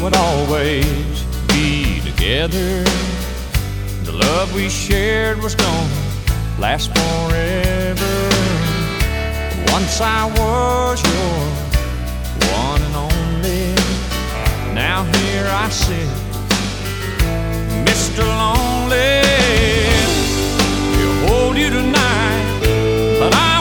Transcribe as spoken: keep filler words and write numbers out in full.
would always be together. The love we shared was gonna last forever. Once I was your one and only. Now here I sit, Mister Long